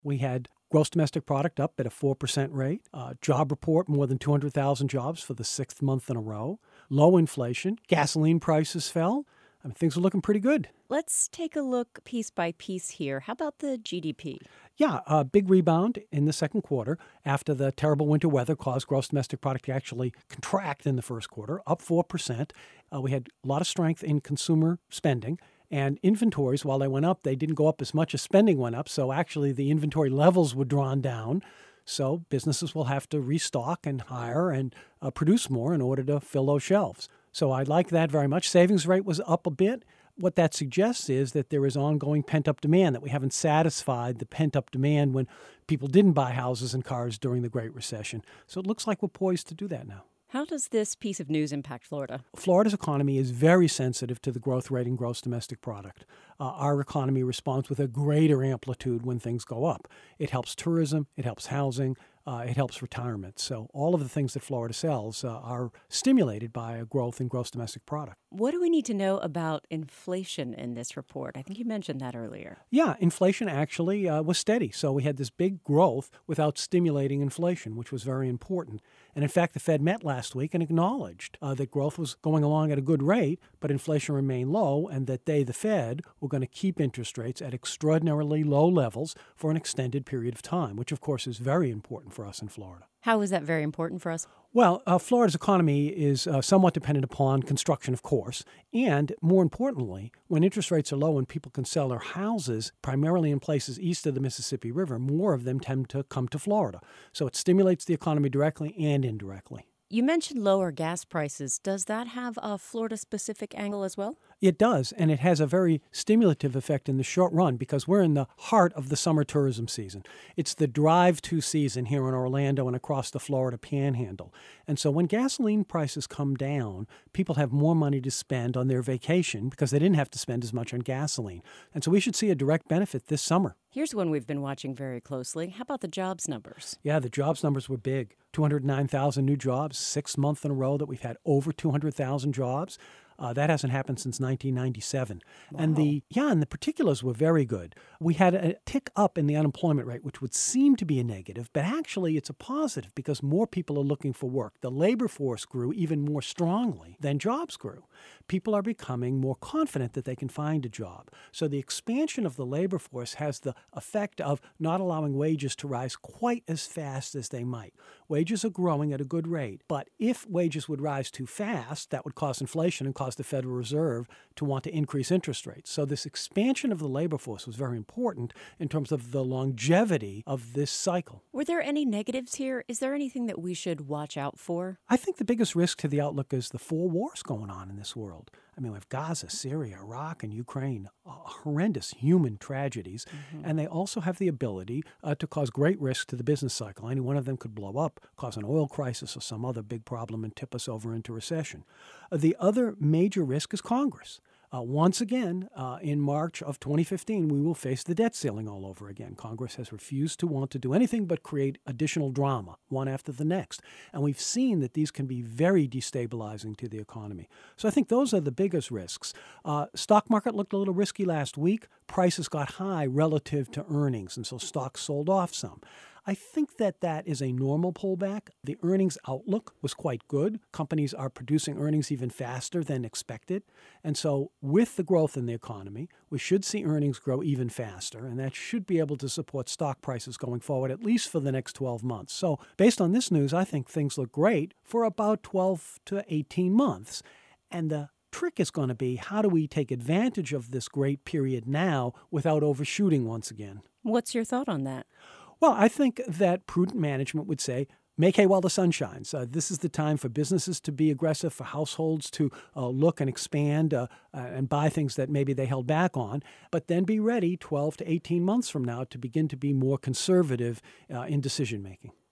We had gross domestic product up at a 4% rate, job report more than 200,000 jobs for the sixth month in a row, low inflation, gasoline prices fell. I mean, things are looking pretty good. Let's take a look piece by piece here. How about the GDP? Yeah, a big rebound in the second quarter after the terrible winter weather caused gross domestic product to actually contract in the first quarter, up 4%. We had a lot of strength in consumer spending. And inventories, while they went up, they didn't go up as much as spending went up. So actually, the inventory levels were drawn down. So businesses will have to restock and hire and produce more in order to fill those shelves. So I like that very much. Savings rate was up a bit. What that suggests is that there is ongoing pent-up demand, that we haven't satisfied the pent-up demand when people didn't buy houses and cars during the Great Recession. So it looks like we're poised to do that now. How does this piece of news impact Florida? Florida's economy is very sensitive to the growth rate in gross domestic product. Our economy responds with a greater amplitude when things go up. It helps tourism, it helps housing, it helps retirement. So all of the things that Florida sells are stimulated by a growth in gross domestic product. What do we need to know about inflation in this report? I think you mentioned that earlier. Yeah, inflation actually was steady. So we had this big growth without stimulating inflation, which was very important. And in fact, the Fed met last week and acknowledged that growth was going along at a good rate, but inflation remained low, and that they, the Fed, were going to keep interest rates at extraordinarily low levels for an extended period of time, which of course is very important for us in Florida. How is that very important for us? Well, Florida's economy is somewhat dependent upon construction, of course. And more importantly, when interest rates are low and people can sell their houses, primarily in places east of the Mississippi River, more of them tend to come to Florida. So it stimulates the economy directly and indirectly. You mentioned lower gas prices. Does that have a Florida-specific angle as well? It does, and it has a very stimulative effect in the short run because we're in the heart of the summer tourism season. It's the drive-to season here in Orlando and across the Florida Panhandle. And so when gasoline prices come down, people have more money to spend on their vacation because they didn't have to spend as much on gasoline. And so we should see a direct benefit this summer. Here's one we've been watching very closely. How about the jobs numbers? Yeah, the jobs numbers were big. 209,000 new jobs, sixth month in a row that we've had over 200,000 jobs. That hasn't happened since 1997. Wow. And the particulars were very good. We had a tick up in the unemployment rate, which would seem to be a negative, but actually it's a positive because more people are looking for work. The labor force grew even more strongly than jobs grew. People are becoming more confident that they can find a job. So the expansion of the labor force has the effect of not allowing wages to rise quite as fast as they might. Wages are growing at a good rate, but if wages would rise too fast, that would cause inflation and cause the Federal Reserve to want to increase interest rates. So this expansion of the labor force was very important in terms of the longevity of this cycle. Were there any negatives here? Is there anything that we should watch out for? I think the biggest risk to the outlook is the 4 wars going on in this world. I mean, we have Gaza, Syria, Iraq, and Ukraine, horrendous human tragedies. Mm-hmm. And they also have the ability to cause great risk to the business cycle. Any one of them could blow up, cause an oil crisis or some other big problem and tip us over into recession. The other major risk is Congress. Once again, in March of 2015, we will face the debt ceiling all over again. Congress has refused to want to do anything but create additional drama, one after the next. And we've seen that these can be very destabilizing to the economy. So I think those are the biggest risks. Stock market looked a little risky last week. Prices got high relative to earnings, and so stocks sold off some. I think that is a normal pullback. The earnings outlook was quite good. Companies are producing earnings even faster than expected. And so with the growth in the economy, we should see earnings grow even faster, and that should be able to support stock prices going forward, at least for the next 12 months. So based on this news, I think things look great for about 12 to 18 months. And the trick is going to be, how do we take advantage of this great period now without overshooting once again? What's your thought on that? Well, I think that prudent management would say, make hay while the sun shines. This is the time for businesses to be aggressive, for households to look and expand and buy things that maybe they held back on, but then be ready 12 to 18 months from now to begin to be more conservative in decision making.